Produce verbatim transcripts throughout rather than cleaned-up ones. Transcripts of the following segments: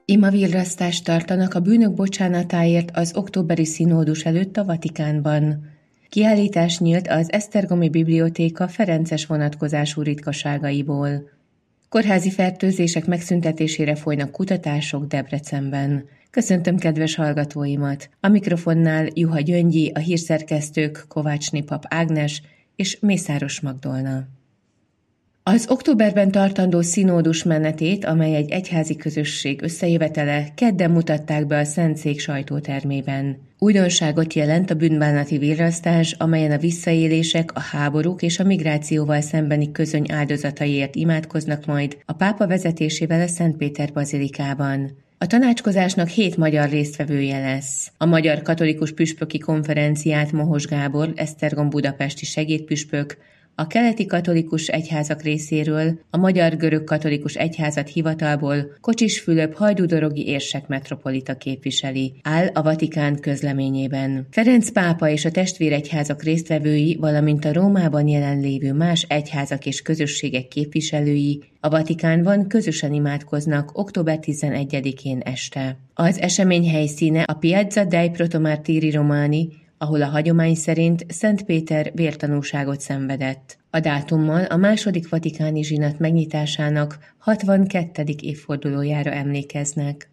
Imavirrasztást tartanak a bűnök bocsánatáért az októberi színódus előtt a Vatikánban. Kiállítás nyílt az Esztergomi Bibliothéka ferences vonatkozású ritkaságaiból. Kórházi fertőzések megszüntetésére folynak kutatások Debrecenben. Köszöntöm kedves hallgatóimat! A mikrofonnál Juha Gyöngyi, a hírszerkesztők Kovácsné Pap Ágnes és Mészáros Magdolna. Az októberben tartandó színódus menetét, amely egy egyházi közösség összejövetele, kedden mutatták be a Szentszék sajtótermében. Újdonságot jelent a bűnbánati virrasztás, amelyen a visszaélések, a háborúk és a migrációval szembeni közöny áldozataiért imádkoznak majd a pápa vezetésével a Szentpéter bazilikában. A tanácskozásnak hét magyar résztvevője lesz. A Magyar Katolikus Püspöki Konferenciát Mohos Gábor, Esztergom budapesti segédpüspök, a keleti katolikus egyházak részéről a Magyar-Görög Katolikus Egyházat hivatalból Kocsis Fülöp hajdúdorogi érsek metropolita képviseli, áll a Vatikán közleményében. Ferenc pápa és a testvéregyházak résztvevői, valamint a Rómában jelenlévő más egyházak és közösségek képviselői a Vatikánban közösen imádkoznak október tizenegyedikén este. Az esemény helyszíne a Piazza dei Protomartiri Romani, ahol a hagyomány szerint Szent Péter vértanúságot szenvedett. A dátummal a második vatikáni zsinat megnyitásának hatvankettedik évfordulójára emlékeznek.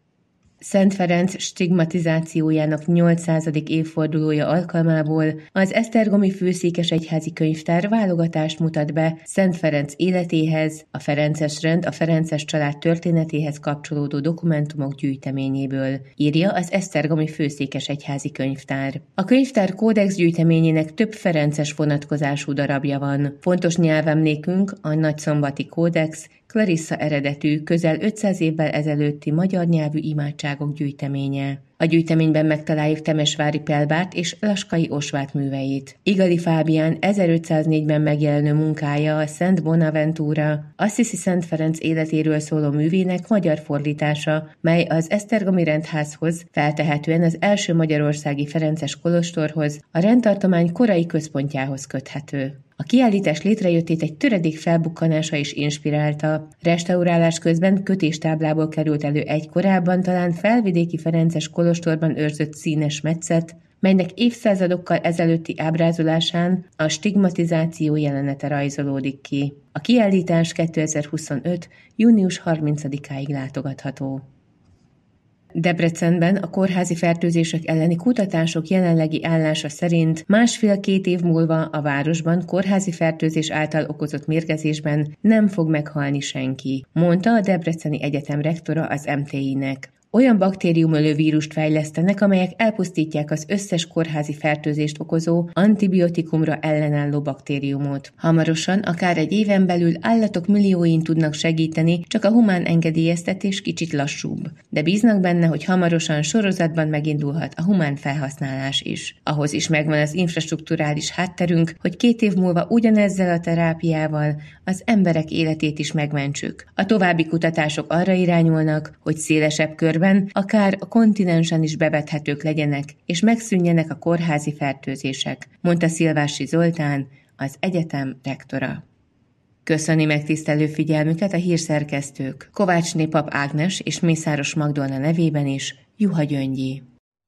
Szent Ferenc stigmatizációjának nyolcszázadik évfordulója alkalmából az Esztergomi Főszékesegyházi Könyvtár válogatást mutat be Szent Ferenc életéhez, a ferences rend, a ferences család történetéhez kapcsolódó dokumentumok gyűjteményéből, írja az Esztergomi Főszékesegyházi Könyvtár. A könyvtár kódex gyűjteményének több ferences vonatkozású darabja van. Fontos nyelvemlékünk a Nagyszombati Kódex, Clarissa eredetű, közel ötszáz évvel ezelőtti magyar nyelvű imádságok gyűjteménye. A gyűjteményben megtaláljuk Temesvári Pelbárt és Laskai Osvát műveit. Igali Fábián ezerötszáznégyben megjelenő munkája, a Szent Bonaventura, Assisi Szent Ferenc életéről szóló művének magyar fordítása, mely az esztergomi rendházhoz, feltehetően az első magyarországi ferences kolostorhoz, a rendtartomány korai központjához köthető. A kiállítás létrejöttét egy töredék felbukkanása is inspirálta. Restaurálás közben kötéstáblából került elő egy korábban talán felvidéki ferences kolostorban őrzött színes metszet, melynek évszázadokkal ezelőtti ábrázolásán a stigmatizáció jelenete rajzolódik ki. A kiállítás kétezer-huszonöt. június harmincadikáig látogatható. Debrecenben a kórházi fertőzések elleni kutatások jelenlegi állása szerint másfél-két év múlva a városban kórházi fertőzés által okozott mérgezésben nem fog meghalni senki, mondta a Debreceni Egyetem rektora az em té i-nek. Olyan baktériumölő vírust fejlesztenek, amelyek elpusztítják az összes kórházi fertőzést okozó antibiotikumra ellenálló baktériumot. Hamarosan, akár egy éven belül állatok millióin tudnak segíteni, csak a humán engedélyeztetés kicsit lassúbb. De bíznak benne, hogy hamarosan sorozatban megindulhat a humán felhasználás is. Ahhoz is megvan az infrastrukturális hátterünk, hogy két év múlva ugyanezzel a terápiával az emberek életét is megmentsük. A további kutatások arra irányulnak, hogy szélesebb körben akár a kontinensen is bevethetők legyenek, és megszűnjenek a kórházi fertőzések, mondta Szilvási Zoltán, az egyetem rektora. Köszöni megtisztelő figyelmüket a hírszerkesztők Kovácsné Pap Ágnes és Mészáros Magdolna nevében is, Juha Gyöngyi.